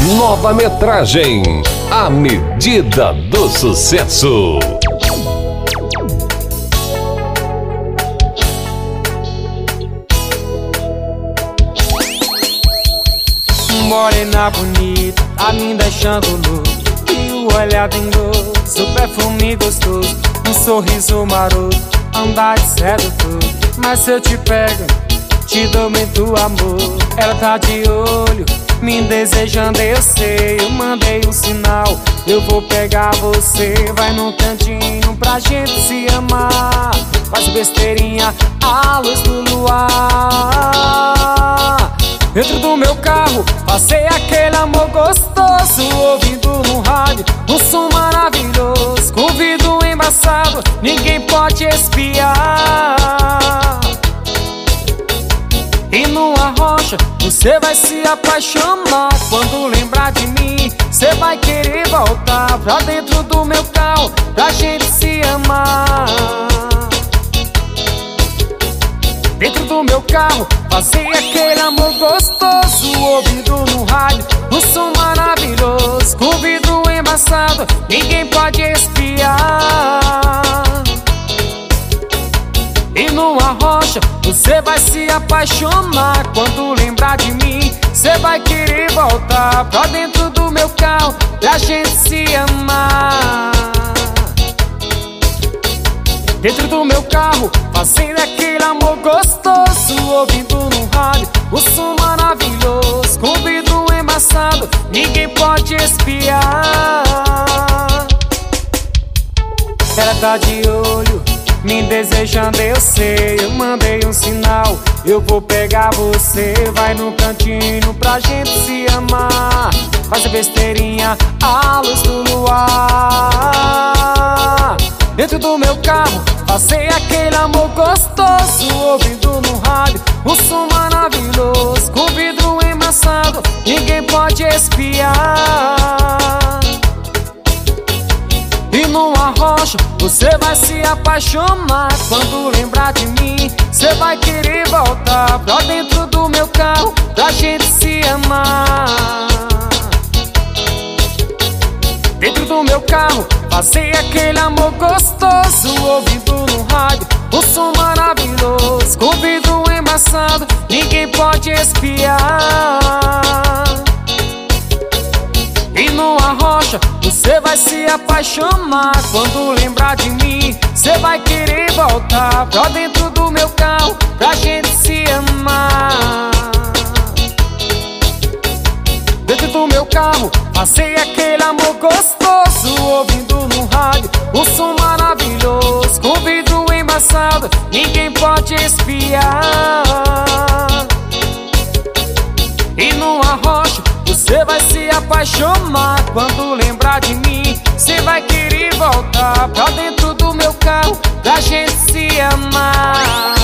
Nova metragem, A Medida do Sucesso. Morena bonita, tá me deixando louco. E o olhar dengoso, o perfume gostoso, um sorriso maroto, andar de sedutor. Mas se eu te pego, te dou muito amor. Ela tá de olho, me desejando, eu sei. Eu mandei um sinal, eu vou pegar você. Vai num cantinho pra gente se amar. Faz besteirinha à luz do luar. Dentro do meu carro, passei aquele amor gostoso, ouvindo no rádio um som maravilhoso. Com vidro embaçado, ninguém pode espiar. E numa rocha, você vai se apaixonar. Quando lembrar de mim, você vai querer voltar pra dentro do meu carro, pra gente se amar. Dentro do meu carro, passei aquele amor gostoso, ouvindo no rádio um som maravilhoso. Com vidro embaçado, ninguém pode espiar. E numa rocha, você vai se apaixonar. Quando lembrar de mim, você vai querer voltar pra dentro do meu carro, pra gente se amar. Dentro do meu carro, passei daquele amor gostoso, ouvindo no rádio o som maravilhoso. Com vidro embaçado, ninguém pode espiar. Ela tá de olho, me desejando, eu sei. Eu mandei um sinal, eu vou pegar você. Vai no cantinho pra gente se amar. Faz a besteirinha à luz do luar. Dentro do meu carro, passei aquele amor gostoso, ouvindo no rádio um som maravilhoso. Com vidro embaçado, ninguém pode espiar. E numa rocha, você vai se apaixonar. Quando lembrar de mim, você vai querer voltar pra dentro do meu carro, pra gente se amar. Dentro do meu carro, passei aquele amor gostoso, ouvindo no rádio um som maravilhoso. Com vidro embaçado, ninguém pode espiar. E numa rocha, você vai se apaixonar. Quando lembrar de mim, você vai querer voltar pra dentro do meu carro, pra gente se amar. Dentro do meu carro, passei aquele amor gostoso, ouvindo no rádio um som maravilhoso. Com vidro embaçado, ninguém pode espiar. E numa rocha, você vai se apaixonar. Quando lembrar de mim, você vai querer voltar pra dentro do meu carro, pra gente se amar.